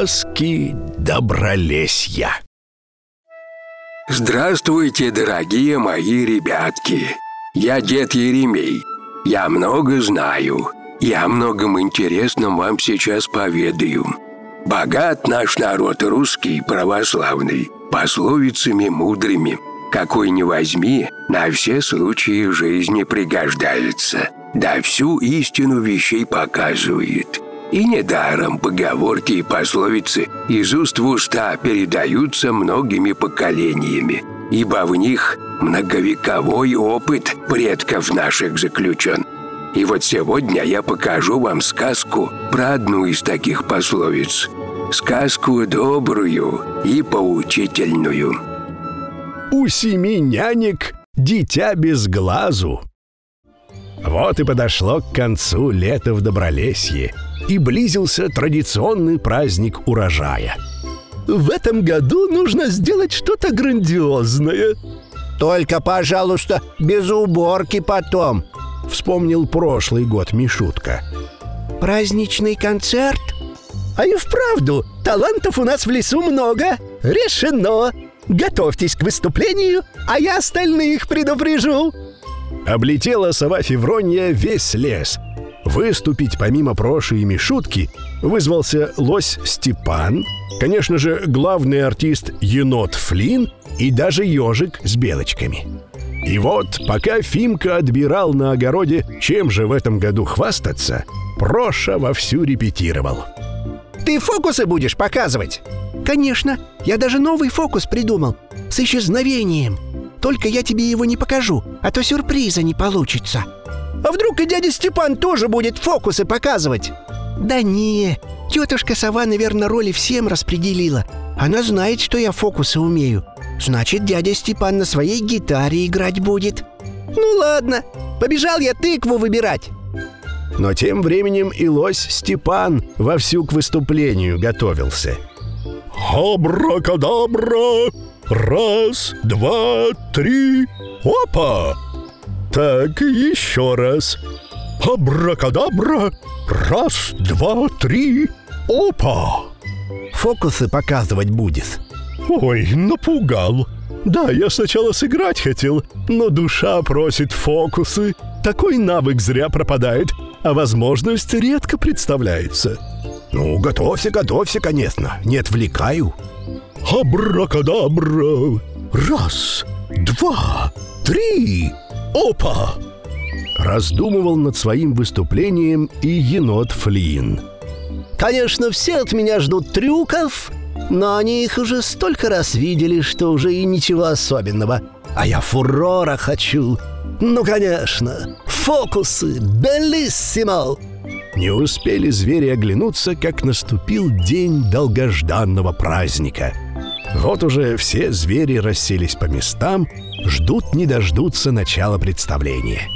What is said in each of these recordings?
Сказки Добролесья. Здравствуйте, дорогие мои ребятки. Я дед Еремей. Я много знаю. Я о многом интересном вам сейчас поведаю. Богат наш народ русский, православный, пословицами мудрыми. Какой ни возьми, на все случаи жизни пригождается. Да всю истину вещей показывает. И недаром поговорки и пословицы из уст в уста передаются многими поколениями, ибо в них многовековой опыт предков наших заключен. И вот сегодня я покажу вам сказку про одну из таких пословиц. Сказку добрую и поучительную. У 7 нянек дитя без глазу. Вот и подошло к концу лето в Добролесье, и близился традиционный праздник урожая. В этом году нужно сделать что-то грандиозное. Только, пожалуйста, без уборки потом, вспомнил прошлый год Мишутка. Праздничный концерт? А и вправду, талантов у нас в лесу много. Решено. Готовьтесь к выступлению, а я остальных предупрежу. Облетела сова Февронья весь лес. Выступить помимо Проши и Мишутки вызвался лось Степан, конечно же, главный артист енот Флин и даже ежик с белочками. И вот, пока Фимка отбирал на огороде, чем же в этом году хвастаться, Проша вовсю репетировал. Ты фокусы будешь показывать? Конечно, я даже новый фокус придумал, с исчезновением. Только я тебе его не покажу, а то сюрприза не получится. А вдруг и дядя Степан тоже будет фокусы показывать? Да не, тетушка сова, наверное, роли всем распределила. Она знает, что я фокусы умею. Значит, дядя Степан на своей гитаре играть будет. Ну ладно, побежал я тыкву выбирать. Но тем временем и лось Степан вовсю к выступлению готовился. Абракадабра! Раз, два, три, опа! Так, еще раз. Абракадабра! Раз, два, три, опа! Фокусы показывать будет. Ой, напугал. Да, я сначала сыграть хотел, но душа просит фокусы. Такой навык зря пропадает, а возможность редко представляется. Ну, готовься, конечно, не отвлекаю. Абракадабра! Раз, два, три, опа! Раздумывал над своим выступлением и енот Флин. Конечно, все от меня ждут трюков, но они их уже столько раз видели, что уже и ничего особенного. А я фурора хочу. Ну, конечно, фокусы, белиссимо! Не успели звери оглянуться, как наступил день долгожданного праздника. Вот уже все звери расселись по местам, ждут не дождутся начала представления.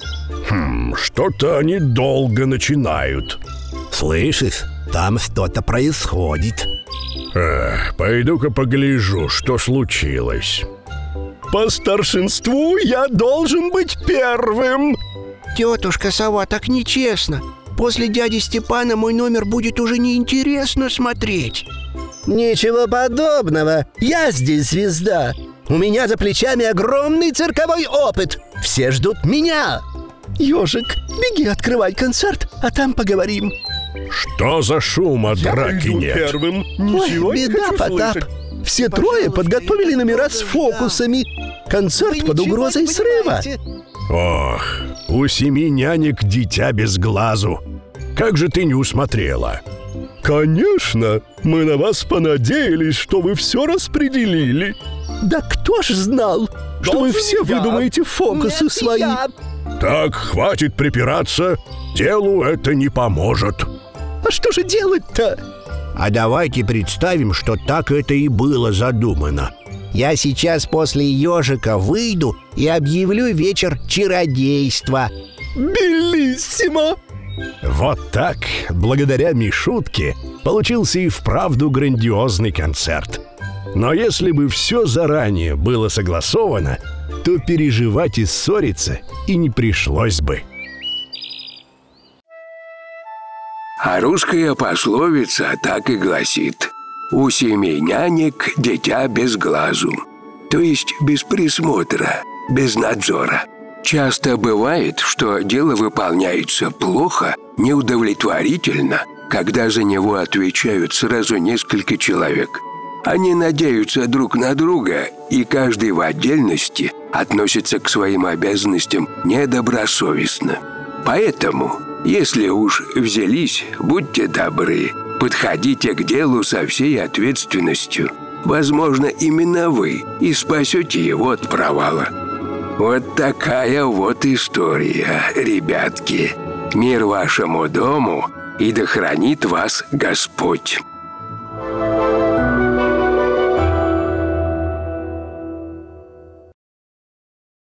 Что-то они долго начинают. Слышишь, там что-то происходит. Пойду-ка погляжу, что случилось. По старшинству я должен быть первым. Тетушка сова, так нечестно. После дяди Степана мой номер будет уже неинтересно смотреть. Ничего подобного. Я здесь звезда. У меня за плечами огромный цирковой опыт. Все ждут меня. Ежик, беги открывай концерт, а там поговорим. Что за шум, а драки нет? Первым. Ничего. Ой, беда, Потап. Все трое подготовили номера с фокусами. Концерт под угрозой срыва. Ох, у 7 нянек дитя без глазу. Как же ты не усмотрела? Конечно, мы на вас понадеялись, что вы все распределили. Да кто ж знал, что вы все выдумаете фокусы свои? Так, хватит припираться, делу это не поможет. А что же делать-то? А давайте представим, что так это и было задумано. Я сейчас после ежика выйду и объявлю вечер чародейства. Белиссимо! Вот так, благодаря Мишутке, получился и вправду грандиозный концерт. Но если бы все заранее было согласовано, то переживать и ссориться и не пришлось бы. А русская пословица так и гласит: «У семи нянек дитя без глазу», то есть без присмотра, без надзора. Часто бывает, что дело выполняется плохо, неудовлетворительно, когда за него отвечают сразу несколько человек. Они надеются друг на друга, и каждый в отдельности относится к своим обязанностям недобросовестно. Поэтому, если уж взялись, будьте добры, подходите к делу со всей ответственностью. Возможно, именно вы и спасете его от провала. Вот такая вот история, ребятки. Мир вашему дому, и да хранит вас Господь.